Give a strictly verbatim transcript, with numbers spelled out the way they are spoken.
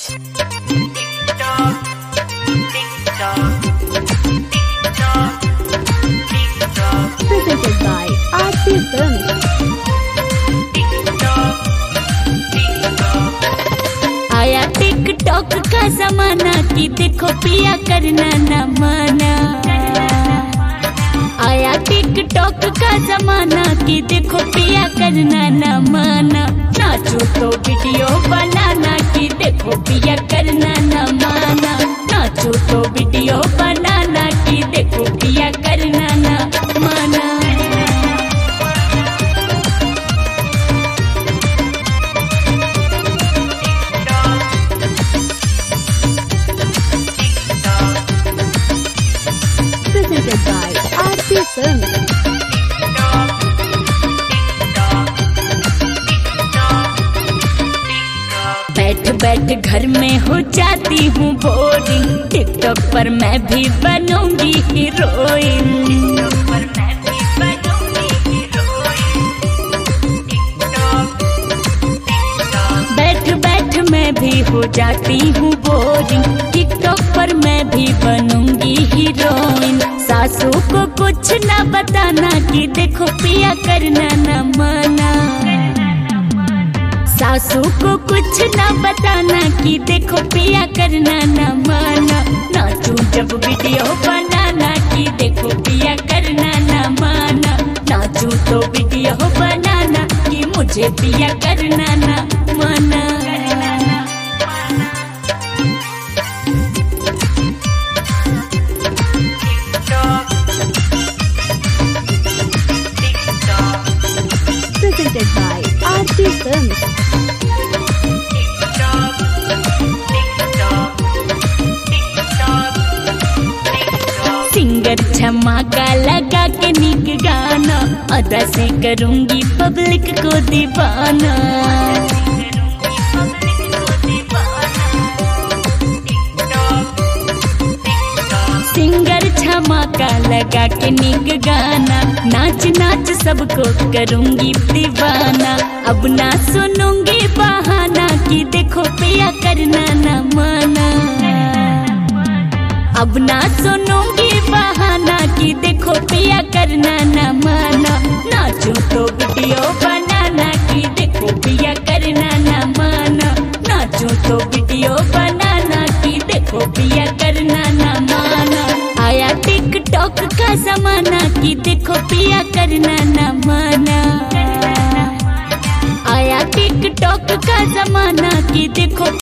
Presented by R C Films. आया TikTok का जमाना कि देखो पिया करना न माना। आया टिकटॉक का जमाना कि देखो पिया करना न माना। नाचो तो वीडियो बनाना कि देखो पिया करना न माना। नाचो तो वीडियो बनाना कि देखो पिया करना न माना। Presented by R C Films. बैठ बैठ घर में हो जाती हूँ बोरिंग। टिकटॉक पर मैं भी बनूंगी हीरोइन। बैठ बैठ मैं भी हो जाती हूँ बोरिंग। टिकटॉक पर मैं भी बनूंगी हीरोइन। सासू को कुछ ना बताना कि देखो पिया करना न माना। सासू को कुछ ना बताना कि देखो पिया करना न माना। नाचू जब वीडियो बनाना कि देखो पिया करना न माना। नाचू तो वीडियो बनाना कि मुझे पिया करना न माना। Presented by R C Films. Singer धमाका लगा के नीक गाना। अदा से करूंगी पब्लिक को दीवाना। सिंगर धमाका लगा के नीक गाना। नाच नाच सबको करूंगी दीवाना। अब ना सुनूंगी बहाना कि देखो पिया करना न माना। अब ना सुनूंगी बहाना कि देखो पिया करना न माना। नाचू तो वीडियो बनाना कि देखो पिया करना न माना। नाचू तो वीडियो बनाना कि देखो पिया करना न माना। आया टिकटॉक का जमाना कि देखो पिया करना न माना। आया टिकटॉक का जमाना कि देखो